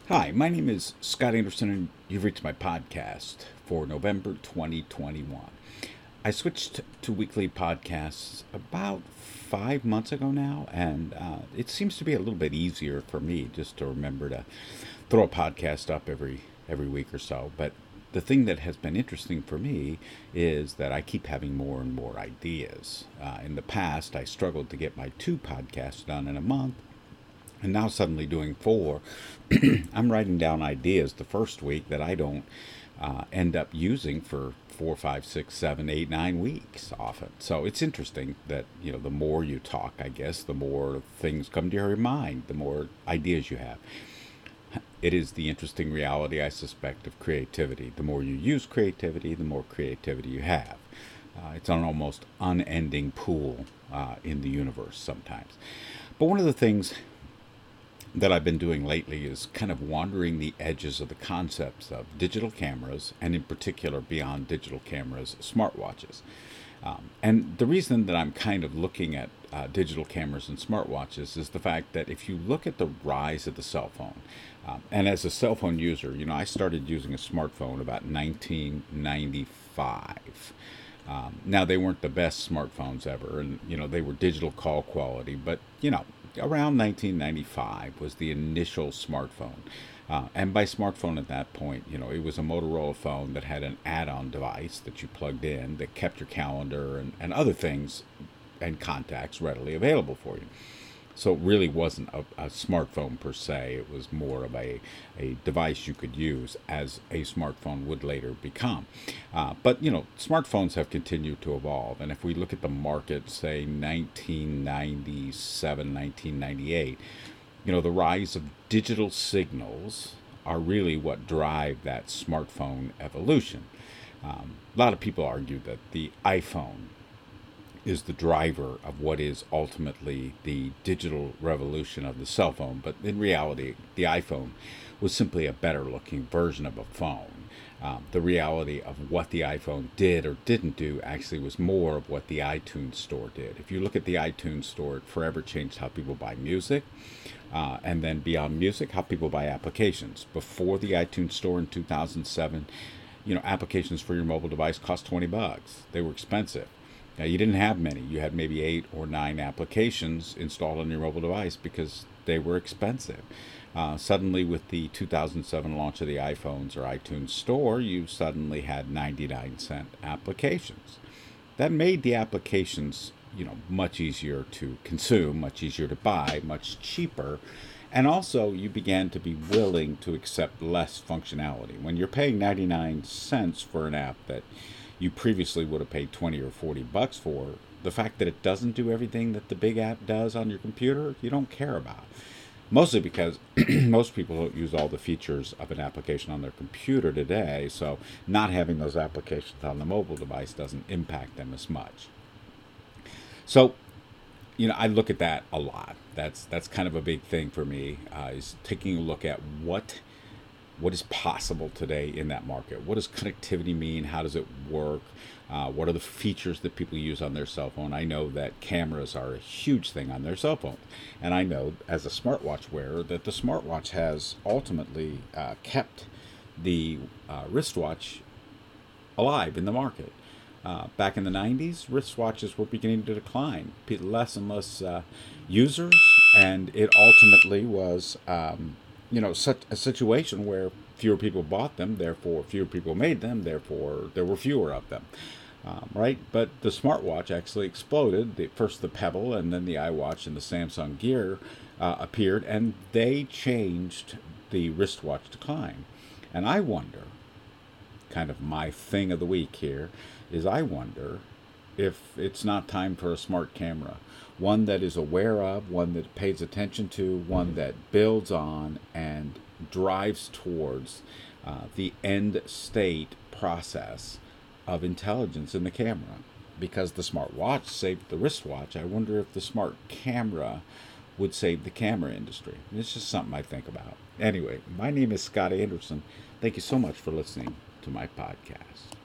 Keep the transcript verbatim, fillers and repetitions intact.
Hi, my name is Scott Anderson, and you've reached my podcast for November twenty twenty-one. I switched to weekly podcasts about five months ago now, and uh, it seems to be a little bit easier for me just to remember to throw a podcast up every every week or so. But the thing that has been interesting for me is that I keep having more and more ideas. Uh, in the past, I struggled to get my two podcasts done in a month, and now suddenly doing four. I'm writing down ideas the first week that I don't uh, end up using for four, five, six, seven, eight, nine weeks often. So it's interesting that, you know, the more you talk, I guess, the more things come to your mind, the more ideas you have. It is the interesting reality, I suspect, of creativity. The more you use creativity, the more creativity you have. Uh, it's an almost unending pool uh, in the universe sometimes. But one of the things that I've been doing lately is kind of wandering the edges of the concepts of digital cameras, and in particular, beyond digital cameras, smartwatches. Um, and the reason that I'm kind of looking at uh, digital cameras and smartwatches is the fact that if you look at the rise of the cell phone, um, and as a cell phone user, you know, I started using a smartphone about nineteen ninety-five. Um, now, they weren't the best smartphones ever, and you know they were digital call quality, but you know around nineteen ninety-five was the initial smartphone. Uh, and by smartphone at that point, you know, it was a Motorola phone that had an add-on device that you plugged in that kept your calendar and, and other things and contacts readily available for you. So it really wasn't a, a smartphone per se. It was more of a, a device you could use as a smartphone would later become. Uh, but, you know, smartphones have continued to evolve. And if we look at the market, say nineteen ninety-seven, nineteen ninety-eight, you know, the rise of digital signals are really what drive that smartphone evolution. Um, a lot of people argue that the iPhone is the driver of what is ultimately the digital revolution of the cell phone. But in reality, the iPhone was simply a better looking version of a phone. Um, the reality of what the iPhone did or didn't do actually was more of what the iTunes Store did. If you look at the iTunes Store, it forever changed how people buy music. Uh, and then beyond music, how people buy applications. Before the iTunes Store in two thousand seven, you know, applications for your mobile device cost twenty bucks. They were expensive. Now, you didn't have many. You had maybe eight or nine applications installed on your mobile device because they were expensive. Uh, suddenly, with the two thousand seven launch of the iPhones or iTunes Store, you suddenly had ninety-nine cent applications. That made the applications, you know, much easier to consume, much easier to buy, much cheaper. And also, you began to be willing to accept less functionality. When you're paying ninety-nine cents for an app that you previously would have paid twenty or forty bucks for, the fact that it doesn't do everything that the big app does on your computer, you don't care about. Mostly because most people don't use all the features of an application on their computer today, so not having those applications on the mobile device doesn't impact them as much. So, you know, I look at that a lot. That's that's kind of a big thing for me, uh, is taking a look at what what is possible today in that market. What does connectivity mean? How does it work? Uh, what are the features that people use on their cell phone? I know that cameras are a huge thing on their cell phone. And I know as a smartwatch wearer that the smartwatch has ultimately uh, kept the uh, wristwatch alive in the market. Uh, back in the nineties, wristwatches were beginning to decline. Less and less uh, users, and it ultimately was, um, you know, such a situation where fewer people bought them, therefore fewer people made them, therefore there were fewer of them. Um, right? But the smartwatch actually exploded. The, first the Pebble, and then the iWatch and the Samsung Gear uh, appeared, and they changed the wristwatch decline. And I wonder, kind of my thing of the week here, is I wonder if it's not time for a smart camera. One that is aware of, one that pays attention to, one that builds on and drives towards uh, the end state process of intelligence in the camera. Because the smart watch saved the wristwatch, I wonder if the smart camera would save the camera industry. It's just something I think about. Anyway, my name is Scott Anderson. Thank you so much for listening to my podcast.